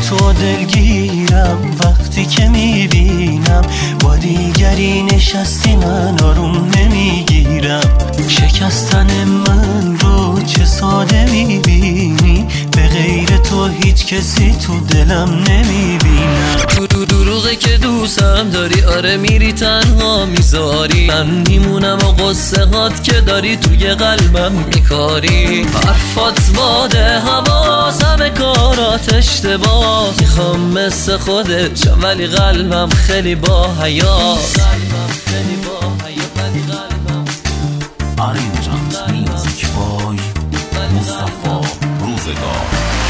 تو دلگیرم وقتی که میبینم با دیگری نشستی من آروم نمیگیرم. شکستن من رو چه ساده میبینی، به غیر تو هیچ کسی تو دلم نمیبینم. دروغه که دوستم داری، آره میری تنها میذاری، من میمونم و قصه هات که داری توی قلبم میکاری. حرفات باده حواس، همه کارات اشتباه، میخوام مثل خودت شم ولی قلبم خیلی با حیاس. آرنجانت میوزیک بای مصطفی روزگار.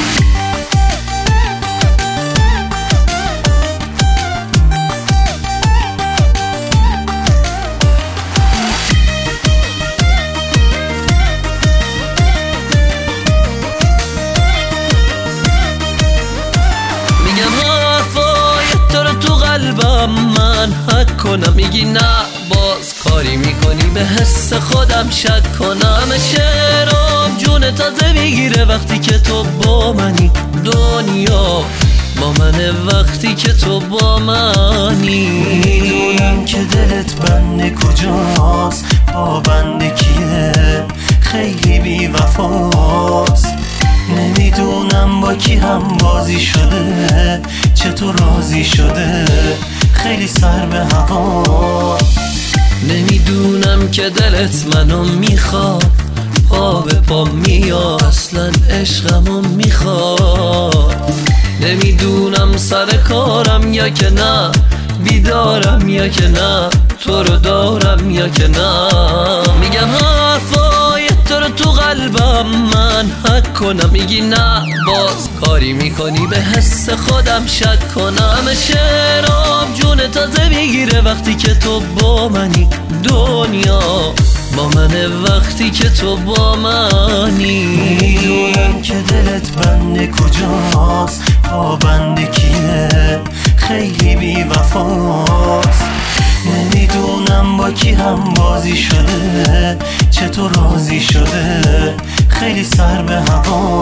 من حک کنم میگی نه، باز کاری میکنی به حس خودم شک کنم. شعرام جون تازه میگیره وقتی که تو با منی، دنیا با منه وقتی که تو با منی. میدونم که دلت بنده کجاست، با بنده کیه، خیلی بی وفاست. نمیدونم با کی هم بازی شده، چطور راضی شده، خیلی سر به هوا. نمیدونم که دلت منو میخواد، پا به پا میاد، اصلا عشقمو میخواد. نمیدونم سر کارم یا که نه، بیدارم یا که نه، تو رو دارم یا که نه. میگم حرفای تو رو تو قلبم من حک کنم میگی نه، باز کاری میکنی به حس خودم شک کنم. شعرام جون تازه میگیره وقتی که تو با منی، دنیا با منه وقتی که تو با منی. میدونم که دلت بنده کجاست، با بنده کیه، خیلی بی وفاست. نمیدونم با کی هم بازی شده، چطور راضی شده، خیلی سر به هوا.